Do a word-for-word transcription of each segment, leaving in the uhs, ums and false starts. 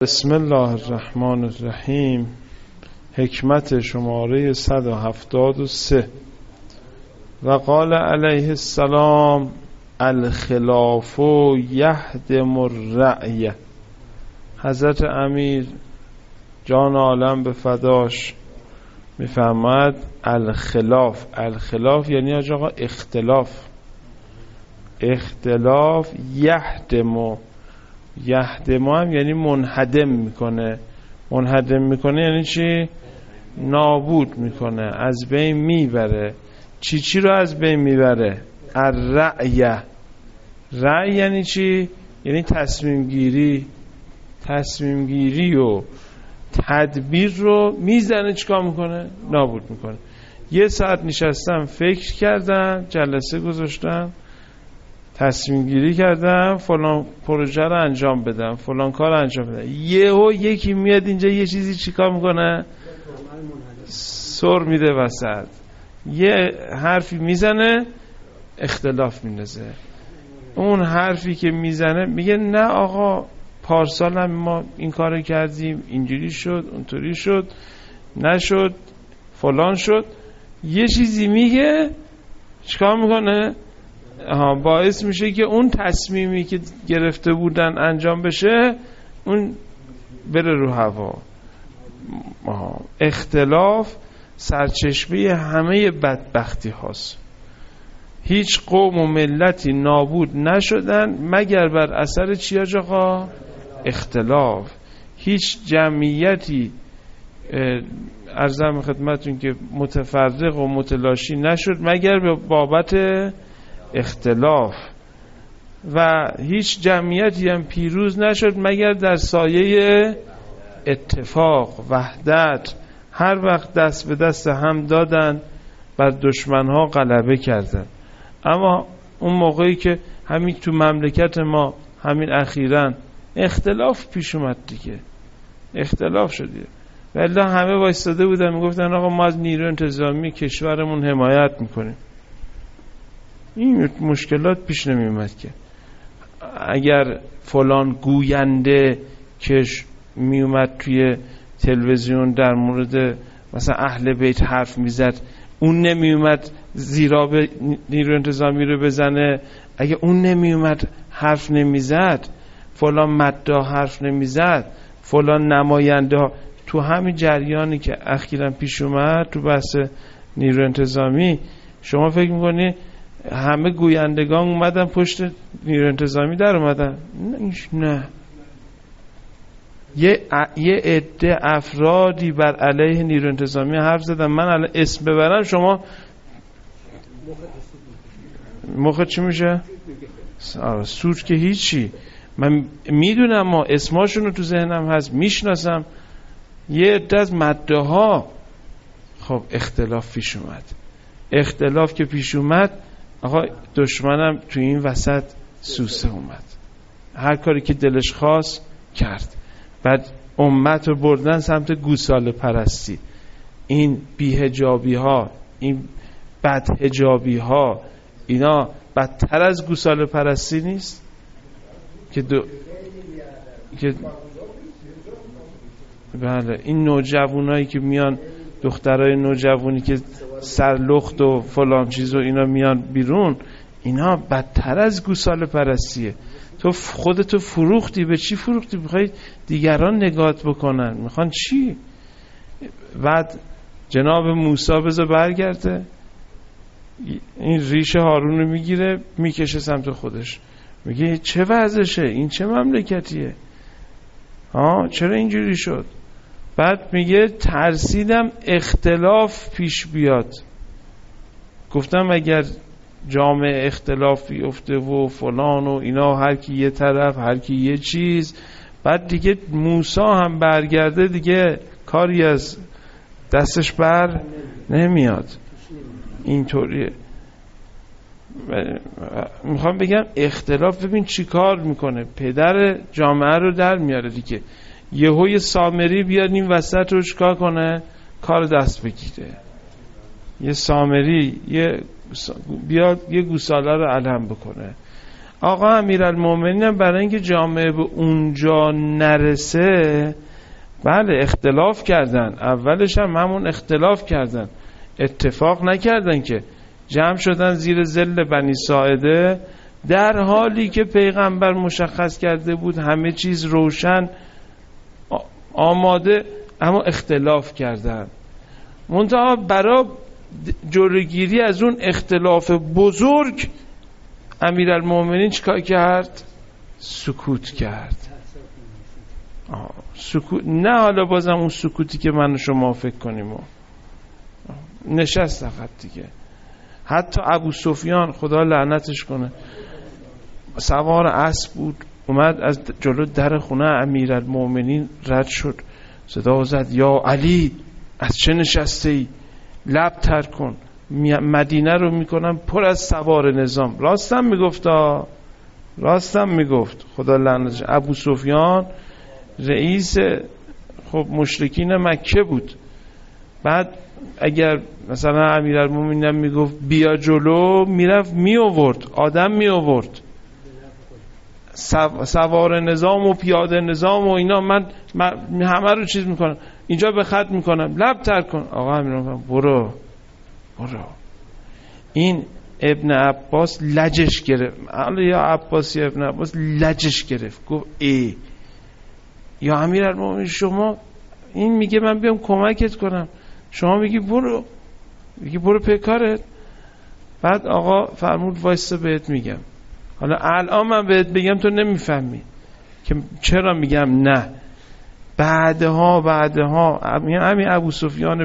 بسم الله الرحمن الرحیم. حکمت شماره صد و هفتاد و سه. و قال علیه السلام الخلاف یهدم الرأی. حضرت امیر جان عالم به فداش میفهمد الخلاف. الخلاف یعنی آقا اختلاف. اختلاف یهدم. یهدم هم یعنی منهدم میکنه. منهدم میکنه یعنی چی؟ نابود میکنه، از بین میبره. چی چی رو از بین میبره؟ الرأی. رأی یعنی چی؟ یعنی تصمیم گیری. تصمیم گیری و تدبیر رو میزنه، چیکار میکنه؟ نابود میکنه. یه ساعت نشستم فکر کردم، جلسه گذاشتم، تصمیم گیری کردم فلان پروژه رو انجام بدم، فلان کار رو انجام بدم. یهو یکی میاد اینجا یه چیزی چیکار میکنه؟ سر میده وسط، یه حرفی میزنه، اختلاف میندازه. اون حرفی که میزنه میگه نه آقا پارسال هم ما این کارو کردیم، اینجوری شد، اونطوری شد، نشد، فلان شد. یه چیزی میگه، چیکار میکنه؟ آها، باعث میشه که اون تصمیمی که گرفته بودن انجام بشه اون بره رو هوا. آها. اختلاف سرچشمه همه بدبختی هاست. هیچ قوم و ملتی نابود نشدن مگر بر اثر چی آقا؟ اختلاف. هیچ جمعیتی عرضم خدمتون که متفرق و متلاشی نشد مگر به بابت اختلاف. و هیچ جمعیتی هم پیروز نشد مگر در سایه اتفاق، وحدت. هر وقت دست به دست هم دادن بر دشمنها غلبه کردن. اما اون موقعی که همین تو مملکت ما همین اخیراً اختلاف پیش اومد دیگه، اختلاف شدیه، ولی همه وایستاده بودن میگفتن آقا ما از نیرو انتظامی کشورمون حمایت میکنیم. این مشکلات پیش نمی اومد که اگر فلان گوینده که می اومد توی تلویزیون در مورد مثلا اهل بیت حرف میزد، اون نمی اومد زیرا به نیرو انتظامی رو بزنه، اگه اون نمی اومد حرف نمیزد، فلان مدعا حرف نمیزد، فلان نماینده ها، تو همین جریانی که اخیراً پیش اومد تو بحث نیرو انتظامی، شما فکر میکنی همه گویندگان اومدن پشت نیرو انتظامی در اومدن؟ نه، یه یه عده افرادی بر علیه نیرو انتظامی حرف زدن. من الان اسم ببرم شما مخت چی میشه؟ سود که هیچی. من میدونم، ما اسماشون رو تو ذهنم هست، میشناسم. یه عده از مدعاها. خب اختلاف پیش اومد. اختلاف که پیش اومد آقا دشمنم تو این وسط سوسه اومد، هر کاری که دلش خواست کرد. بعد امت رو بردن سمت گوساله پرستی. این بی‌حجابی ها، این بدحجابی ها، اینا بدتر از گوساله پرستی نیست که دو... که بله، این نوجوانایی که میان، دخترای نوجوانی که سرلخت و فلان چیز و اینا میان بیرون، اینا بدتر از گوساله پرستیه. تو خودتو فروختی. به چی فروختی؟ میخوای دیگران نگات بکنن؟ میخوان چی؟ بعد جناب موسی بذار برگرده، این ریش هارون رو میگیره میکشه سمت خودش، میگه چه وضعشه؟ این چه مملکتیه؟ ها چرا اینجوری شد؟ بعد میگه ترسیدم اختلاف پیش بیاد. گفتم اگر جامعه اختلافی افته و فلان و اینا، هر کی یه طرف، هر کی یه چیز، بعد دیگه موسی هم برگرده دیگه کاری از دستش بر نمیاد. اینطوریه. میخوام بگم اختلاف ببین چی کار میکنه، پدر جامعه رو در میاره دیگه. یهو یه سامری بیاد این وسط رو چیکار کنه؟ کار دست بگیره. یه سامری یه بیاد یه گوساله رو علم بکنه. آقا امیرالمومنین برای اینکه جامعه به اونجا نرسه، بله اختلاف کردن، اولش هم همون اختلاف کردن، اتفاق نکردن که جمع شدن زیر ظل بنی ساعده، در حالی که پیغمبر مشخص کرده بود همه چیز روشن آماده، اما اختلاف کردن. منتها برای جلوگیری از اون اختلاف بزرگ امیرالمومنین چیکار کرد؟ سکوت کرد. آه. سکوت نه، حالا بازم اون سکوتی که من و شما فکر کنیم و نشست فقط دیگه. حتی ابو سفیان خدا لعنتش کنه سوار اسب بود، اومد از جلو در خونه امیرالمومنین رد شد، صدا زد یا علی از چه نشسته ای؟ لب تر کن، مدینه رو میکنم پر از سوار نظام. راستم میگفت راستم میگفت خدا لعنتش. ابو سفیان رئیس خب مشرکین مکه بود. بعد اگر مثلا امیرالمومنین میگفت بیا جلو، میرفت می آورد، آدم می آورد، سوار نظام و پیاده نظام و اینا. من, من همه رو چیز میکنم، اینجا به خط میکنم، لب تر کن. آقا امیرالمومنین برو برو. این ابن عباس لجش گرفت، یا عباس یا ابن عباس لجش گرفت، گفت ای یا امیرالمومنین شما، این میگه من بیام کمکت کنم، شما میگی برو، میگی برو پیکارت. بعد آقا فرمود وایسا بهت میگم. حالا الان من بهت بگم تو نمیفهمی که چرا میگم نه. بعدها بعدها همین ابو سفیان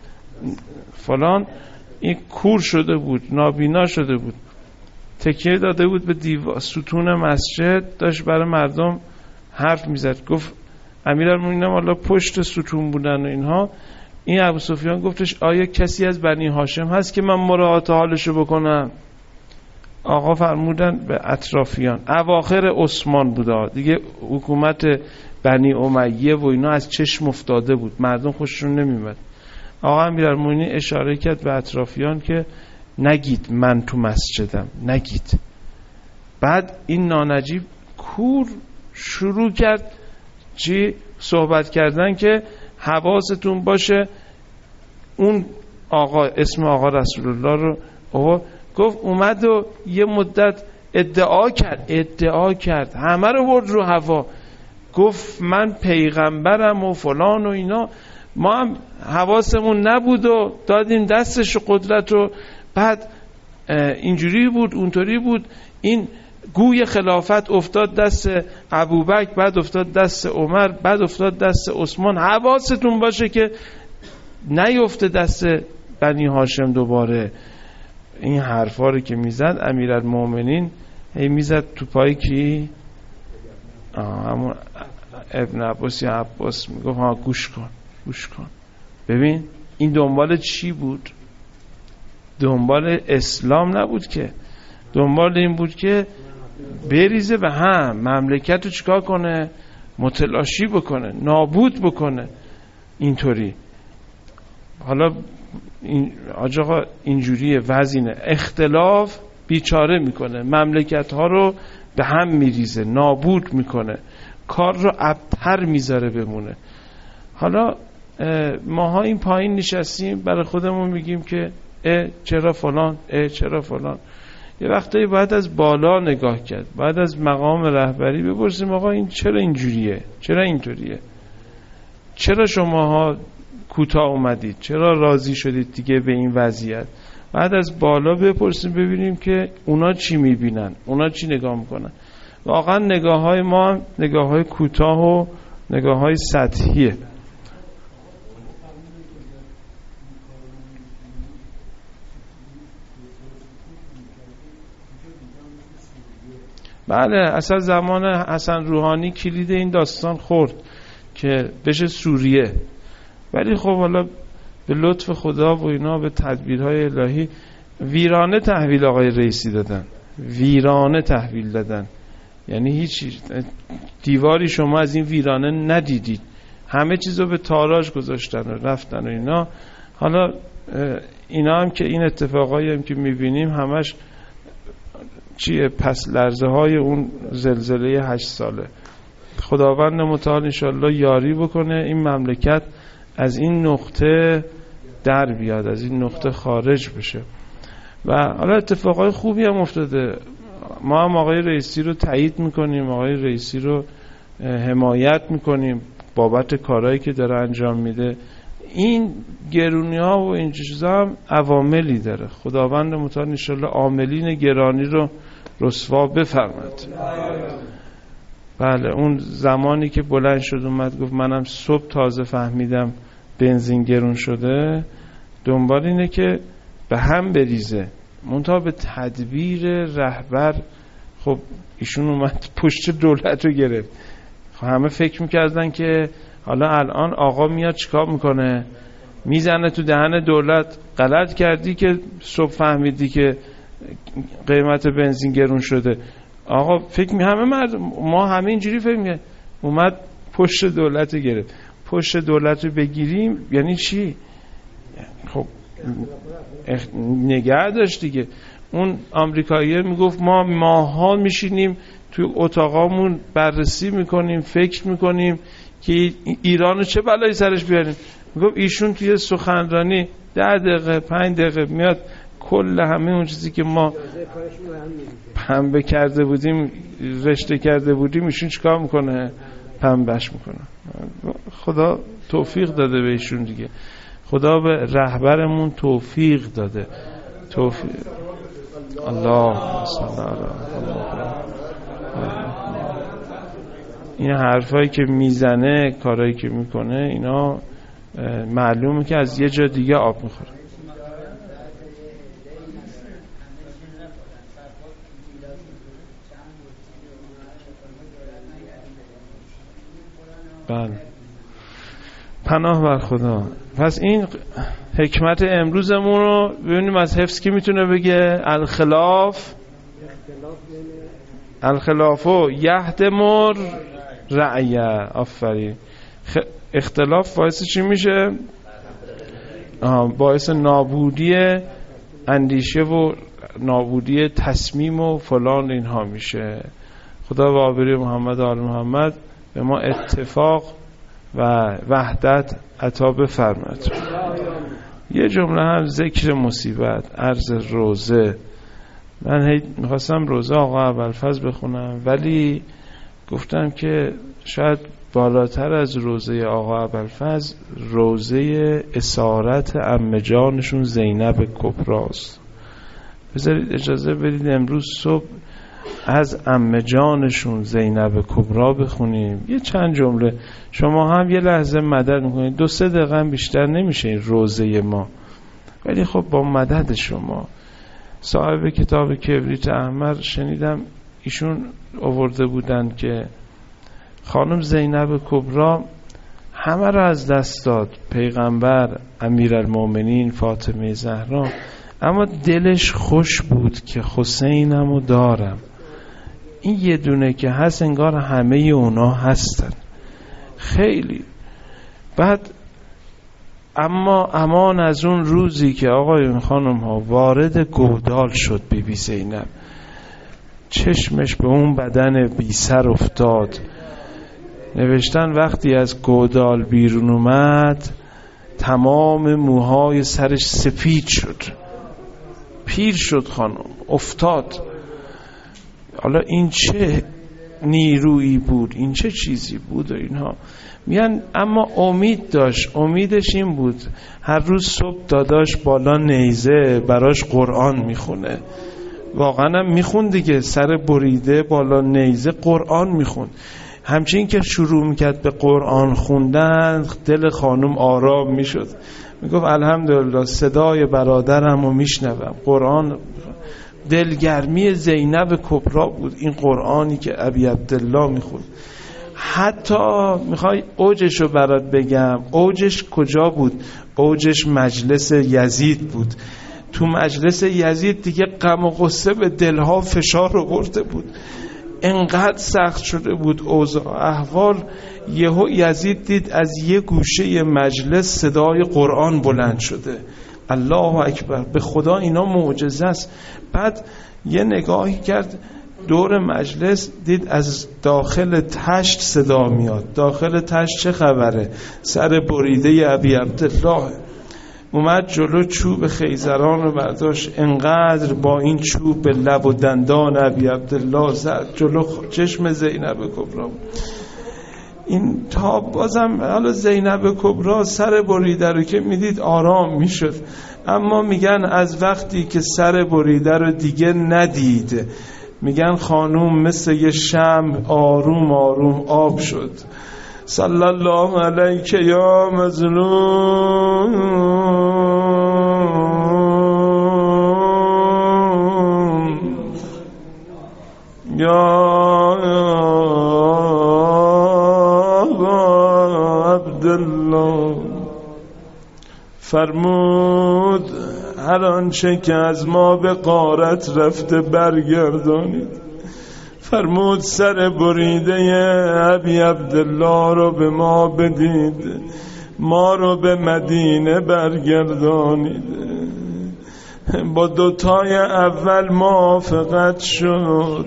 فلان این کور شده بود، نابینا شده بود، تکیه داده بود به دیوار ستون مسجد، داشت برای مردم حرف میزد. گفت امیرالمومنین والا پشت ستون بودن و اینها. این ابو سفیان گفتش آیا کسی از بنی هاشم هست که من مراعات حالشو بکنم؟ آقا فرمودن به اطرافیان. اواخر عثمان بوده دیگه، حکومت بنی امیه و اینا از چشم افتاده بود، مردم خوششون نمیومد. آقا امیرالمومنین اشاره کرد به اطرافیان که نگید من تو مسجدم، نگید. بعد این نانجیب کور شروع کرد چی صحبت کردن که حواستون باشه اون آقا، اسم آقا رسول الله رو آقا گفت، اومد و یه مدت ادعا کرد ادعا کرد همه رو برد رو هوا، گفت من پیغمبرم و فلان و اینا. ما هم حواسمون نبود و دادیم دستش قدرت رو. بعد اینجوری بود اونطوری بود. این گوی خلافت افتاد دست ابوبکر، بعد افتاد دست عمر، بعد افتاد دست عثمان. حواستون باشه که نیفته دست بنی هاشم دوباره. این حرفا رو که میزد امیرالمومنین، هی میزد تو پای کی؟ همون ابن عباس یا عباس. میگفت ها گوش کن گوش کن ببین این دنبال چی بود؟ دنبال اسلام نبود که، دنبال این بود که بریزه به هم، مملکت رو چیکار کنه؟ متلاشی بکنه، نابود بکنه. اینطوری حالا این آقا اینجوریه وزینه، اختلاف بیچاره میکنه، مملکت ها رو به هم میریزه، نابود میکنه، کار رو ابتر میذاره بمونه. حالا ماها این پایین نشستیم برای خودمون میگیم که اه چرا فلان، اه چرا فلان. یه وقتایی باید از بالا نگاه کرد، باید از مقام رهبری بپرسیم آقا این چرا اینجوریه، چرا اینطوریه، چرا شماها کوتاه اومدید، چرا راضی شدید دیگه به این وضعیت. بعد از بالا بپرسیم ببینیم که اونا چی میبینن، اونا چی نگاه میکنن. واقعا نگاه های ما نگاه های کوتاه و نگاه های سطحیه. بله اصلا زمان حسن روحانی کلید این داستان خورد که بشه سوریه، ولی خب حالا به لطف خدا و اینا به تدبیرهای الهی ویرانه تحویل آقای رئیسی دادن، ویرانه تحویل دادن. یعنی هیچ دیواری شما از این ویرانه ندیدید، همه چیزو به تاراج گذاشتن و رفتن و اینا. حالا اینا هم که این اتفاقایی هم که میبینیم همش چیه پس لرزه های اون زلزله هشت ساله. خداوند متعال انشالله یاری بکنه این مملکت از این نقطه در بیاد، از این نقطه خارج بشه. و حالا اتفاقای خوبی هم افتاده. ما هم آقای رئیسی رو تایید میکنیم، آقای رئیسی رو حمایت میکنیم بابت کارهایی که داره انجام میده. این گرونی ها و این چیزا هم عواملی داره. خداوند متعال انشالله عاملین گرانی رو رسوا بفرماد. بله اون زمانی که بلند شد اومد گفت منم صبح تازه فهمیدم بنزین گرون شده، دنبال اینه که به هم بریزه، منتها به تدبیر رهبر. خب ایشون اومد پشت دولت رو گرفت. خب همه فکر میکردن که حالا الان آقا میاد چیکار میکنه، میزنه تو دهن دولت. غلط کردی که صبح فهمیدی که قیمت بنزین گرون شده. آقا فکر می همه مردم ما همه اینجوری فکر می اومد پشت دولت رو گرفت. پشت دولت رو بگیریم یعنی چی؟ خب نگه داشت دیگه. اون آمریکایی‌ها میگفت ما ماها میشینیم توی اتاقامون بررسی میکنیم، فکر میکنیم که ایرانو چه بلایی سرش بیاریم. میگفت ایشون توی سخنرانی ده دقیقه پنج دقیقه میاد کل همه اون چیزی که ما پنبه کرده بودیم رشته کرده بودیم ایشون چیکار میکنه؟ پنبهش میکنه. خدا توفیق داده به ایشون دیگه. خدا به رهبرمون توفیق داده. توفیق الله صلی الله. این حرفایی که میزنه، کارهایی که میکنه، اینا معلومه که از یه جا دیگه آب میخوره. بله پناه بر خدا. پس این حکمت امروزمون رو ببینیم از حفظ کی میتونه بگه؟ الخلاف الخلافو یهدمر رعیه. آفرین. اختلاف باعث چی میشه؟ باعث نابودی اندیشه و نابودی تصمیم و فلان اینها میشه. خدا به آبروی محمد و آل محمد به ما اتفاق و وحدت عطا بفرماد. یه جمله هم ذکر مصیبت، عرض روزه. من هی میخواستم روزه آقا ابوالفضل بخونم ولی گفتم که شاید بالاتر از روزه آقا ابوالفضل روزه اسارت عمه جانشون زینب کبراست. بذارید اجازه بدید امروز صبح از عمه جانشون زینب کبرا بخونیم. یه چند جمله شما هم یه لحظه مدد میکنید. دو سه دقیقه بیشتر نمیشه این روزه ما، ولی خب با مدد شما. صاحب کتاب کبریت احمر شنیدم ایشون آورده بودن که خانم زینب کبرا همه را از دست داد، پیغمبر، امیرالمومنین، فاطمه زهرا، اما دلش خوش بود که حسینمو دارم. این یه دونه که هست انگار همه اونا هستن. خیلی بعد اما امان از اون روزی که آقایون خانم ها وارد گودال شد بی بی زینب، چشمش به اون بدن بی سر افتاد. نوشتن وقتی از گودال بیرون اومد تمام موهای سرش سفید شد، پیر شد خانم، افتاد. حالا این چه نیرویی بود، این چه چیزی بود و اینها میان. اما امید داشت. امیدش این بود هر روز صبح داداش بالا نیزه براش قرآن میخونه. واقعا هم میخوند دیگه، سر بریده بالا نیزه قرآن میخوند. همچنین که شروع میکرد به قرآن خوندن دل خانم آرام میشد، میگفت الحمدلله صدای برادرم رو میشنوم. قرآن دلگرمی زینب کبرا بود این قرآنی که ابی عبدالله میخوند. حتی میخوای اوجش رو برات بگم، اوجش کجا بود؟ اوجش مجلس یزید بود. تو مجلس یزید دیگه غم و غصه به دلها فشار آورده بود، انقدر سخت شده بود اوضاع احوال. یهو یزید دید از یه گوشه مجلس صدای قرآن بلند شده. الله اکبر، به خدا اینا معجزه است. بعد یه نگاهی کرد دور مجلس، دید از داخل تشت صدا میاد. داخل تشت چه خبره؟ سر بریده ابی عبدالله. اومد جلو، چوب خیزران رو برداشت، انقدر با این چوب به لب و دندان ابی عبدالله زد جلو چشم زینب کبری. این تا بازم حالا زینب کبری سر بریده رو که میدید آرام میشد، اما میگن از وقتی که سر بریده رو دیگه ندید، میگن خانوم مثل یه شمع آروم آروم آب شد. صلی الله علیک یا مظلوم یا عبدالله. فرمود هر آنچه که از ما به غارت رفته برگردانید. فرمود سر بریده ابی عبدالله رو به ما بدید، ما رو به مدینه برگردانید. با دوتای اول موافقت شد،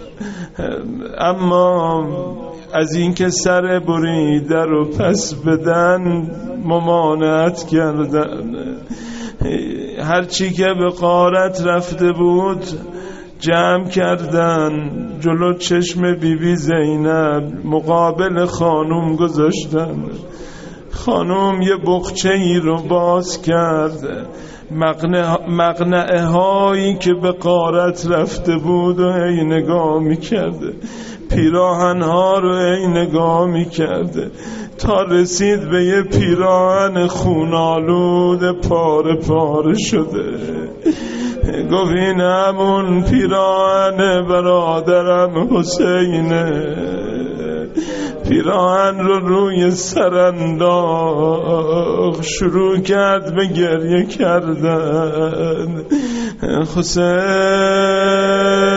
اما از اینکه سر بریده رو پس بدن ممانعت کردن. هرچی که به غارت رفته بود جمع کردن، جلو چشم بیبی بی زینب مقابل خانوم گذاشتن. خانوم یه بخچه ای رو باز کرد، مقنعه هایی که به غارت رفته بود و ای نگاه میکرده، پیراهن ها رو ای نگاه میکرده، تا رسید به یه پیراهن خونالود پاره پاره شده. گفت این همون پیراهن برادرم حسینه. پیراهن رو روی سر انداخت، شروع کرد به گریه کردن. حسین